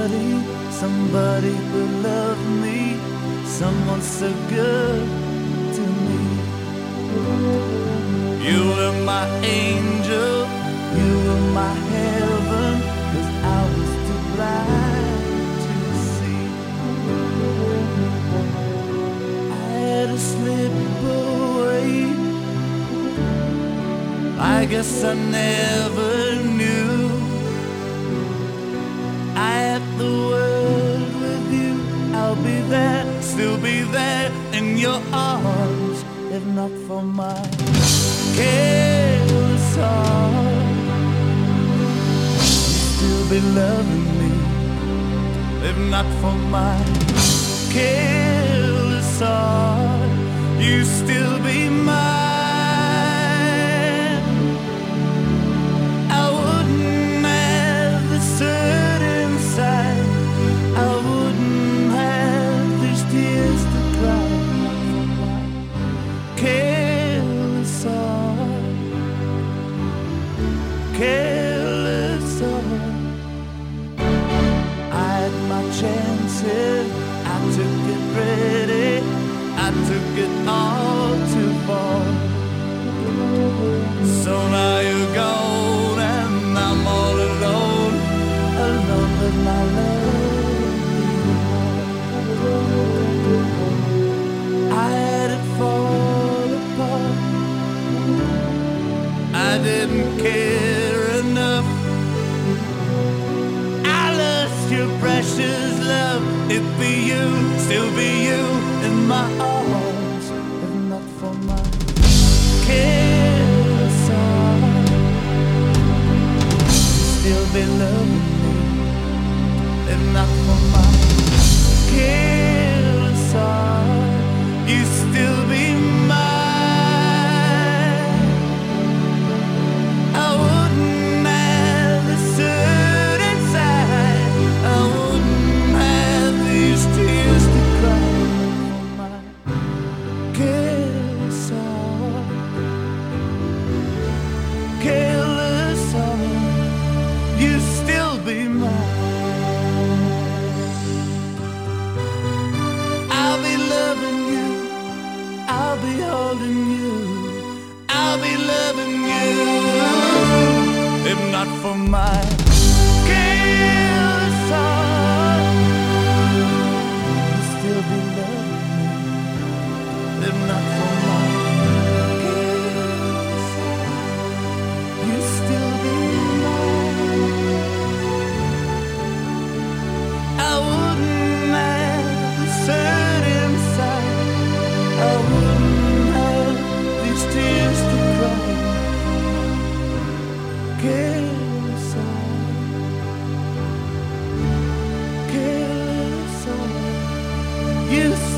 somebody who loved me, someone so good to me. You were my angel, you were my heaven, 'cause I was too blind to see. I had to slip away, I guess I never knew. I had the world with you, I'll be there, still be there in your arms, if not for my careless heart. You'd still be loving me, if not for my careless heart. You still be mine. I wouldn't have the certain inside, I wouldn't have these tears to cry for my careless heart. Careless heart. I had my chances, I took it ready, I took it all too far. So now you're gone and I'm all alone, alone with my love. I had it fall apart, I didn't care enough. I lost your precious love. It'd be you, still be you in my arms, if not for my careless heart. Still be loving me, if not for my careless heart. You still be mine. I wouldn't have the suit inside, I wouldn't have these tears to cry for my careless heart. Careless heart, you still be mine. I'll be loving you, I'll be holding you, I'll be loving you, if not for my careless heart. You'll still be loving me, if not for my careless heart. You still be mine. I wouldn't have the certain inside, I wouldn't have these tears to cry. Careless heart, careless heart, you